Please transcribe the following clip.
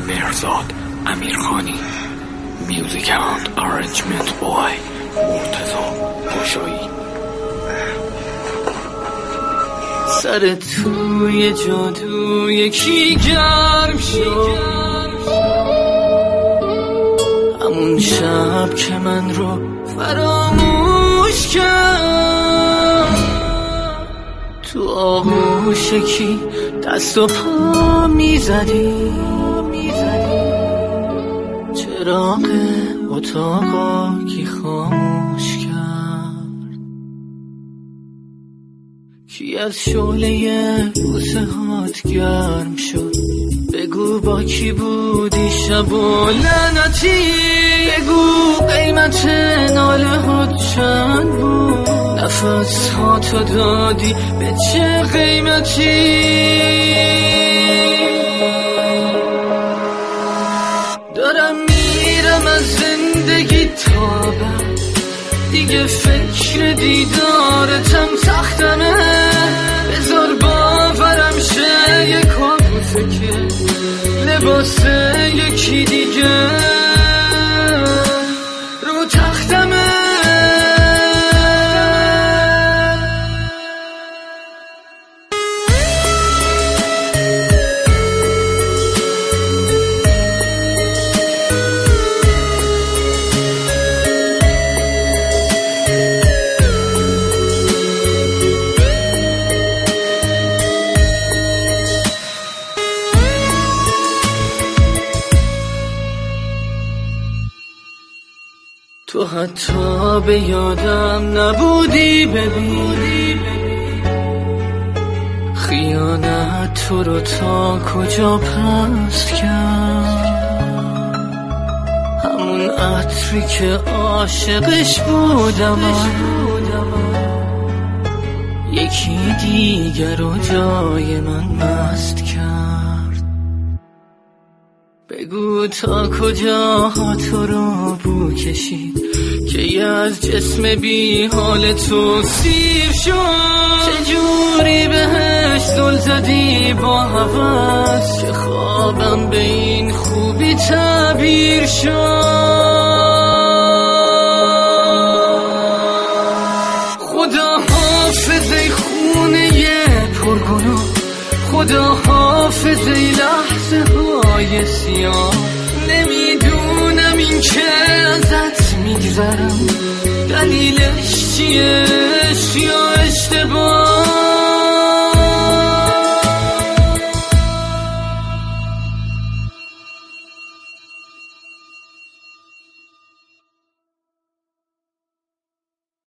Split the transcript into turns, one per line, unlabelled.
مهرزاد امیرخانی. میوزیک اند آرنجمنت بای مرتضی پاشایی.
سر توی جادو یکی گرم شد، همون شب که من رو فراموش کرد. تو آغوش کی دست و پا میزدی، چراغ اتاقا کی خاموش کرد. کی از شعله بوسه هات گرم شد، بگو با کی بودی شب و لعنتی، بگو قیمت ناله هات چند بود، نفس هاتو دادی به چه قیمتی. دارم میرم از زندگی تا بعد، دیگه فکر دیدارتم سختمه، بذار باورم شه یه کابوسه که لباس یکی دیگه رو تختمه. تو حتی به یادم نبودی، ببین خیانت تو رو تا کجا پست کرد. همون عطری که عاشقش بودم یکی دیگر رو جای من مست کرد. بگو تا کجا تو رو بو کشید که از جسم بی حال تو سیر شد. چجوری بهش دل زدی با هوس که خوابم به این خوبی تعبیر شد. خدا حافظ ای خونه پرگناه، خدا حافظ ای لحظه های سیاه. نمیدونم این که ازت میگذرم دلیلش چیه یا اشتباه.